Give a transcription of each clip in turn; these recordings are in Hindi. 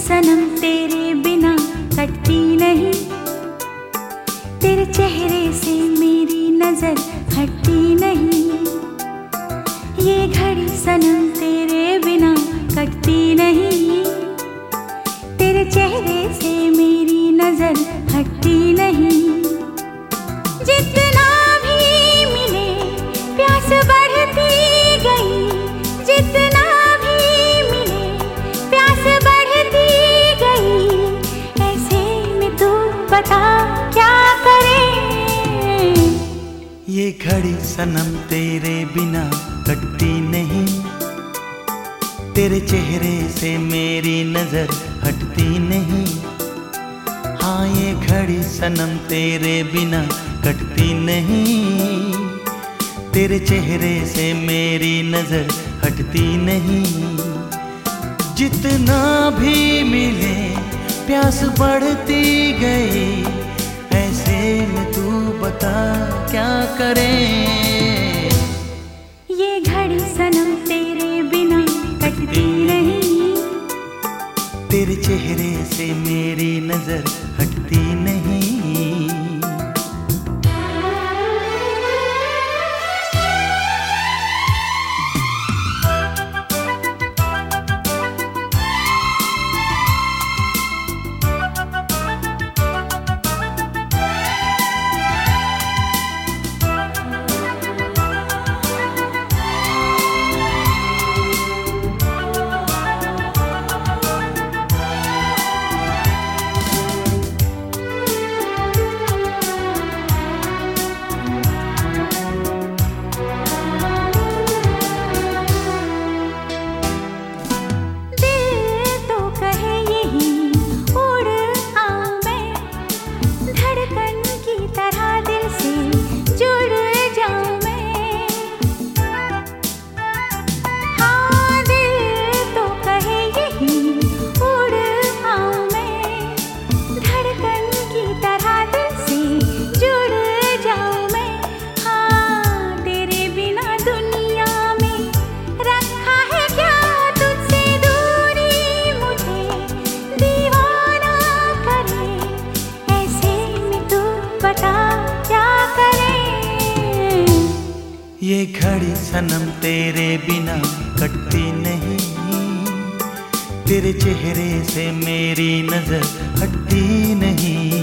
सनम तेरे बिना कटती नहीं, तेरे चेहरे से मेरी नजर हटती नहीं। ये घड़ी सनम तेरे बिना कटती नहीं, तेरे चेहरे से मेरी नजर हटती नहीं। जितना भी मिले प्यास बढ़ती गई, जितना भी मिले प्यास बढ़ती गई। ऐसे में तू बता क्या करे। ये घड़ी सनम तेरे बिना कटती नहीं, तेरे चेहरे से मेरी नजर हटती नहीं। हाँ, ये घड़ी सनम तेरे बिना कटती नहीं, तेरे चेहरे से मेरी नजर हटती नहीं। जितना भी मिले प्यास बढ़ती गई, ऐसे में तू बता क्या करे। ये घड़ी सनम तेरे बिना कटती नहीं, तेरे चेहरे से मेरी नजर हटती नहीं। ये घड़ी सनम तेरे बिना कटती नहीं, तेरे चेहरे से मेरी नजर हटती नहीं।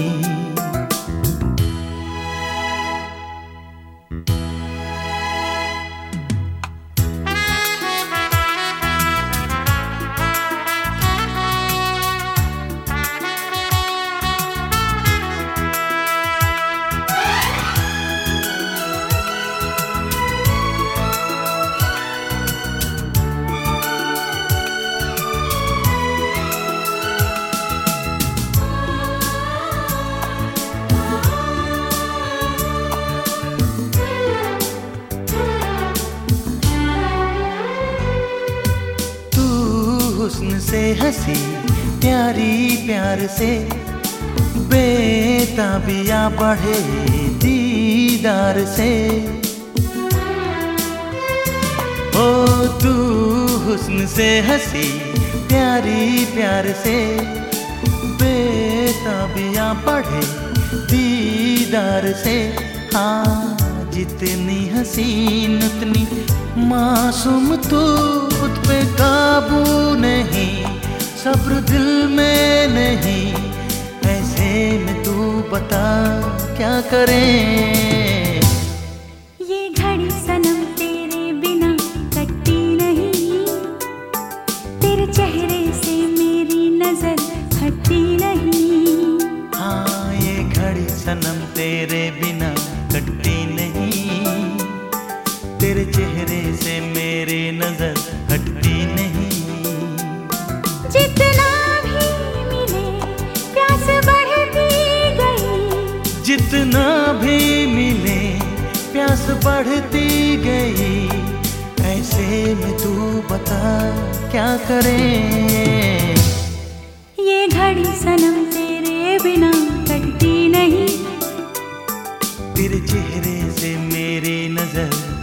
हुस्न से हंसी प्यारी प्यार से, बेताबिया बढ़े दीदार से। ओ तू हुस्न से हंसी प्यारी प्यार से, बेताबिया बढ़े दीदार से। हाँ, जितनी हसीन उतनी मासूम तू, खुद पे काबू नहीं, सब्र दिल में नहीं। ऐसे में तू बता क्या करें। ये घड़ी सनम तेरे बिना कटती नहीं, तेरे चेहरे से मेरी नजर हटती नहीं। हाँ, ये घड़ी सनम तेरे बिना कटती नहीं, तेरे चेहरे से मेरी नजर हटती नहीं। जितना भी मिले प्यास बढ़ती गई, जितना भी मिले प्यास बढ़ती गई। ऐसे में तू बता क्या करें। ये घड़ी सनम तेरे बिना कटती नहीं, तेरे चेहरे से मेरी नजर